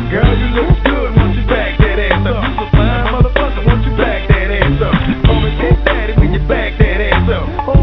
Girl, you look good, won't you back that ass up? You's a fine motherfucker, won't you back that ass up? Call me Big Daddy when you back that ass up.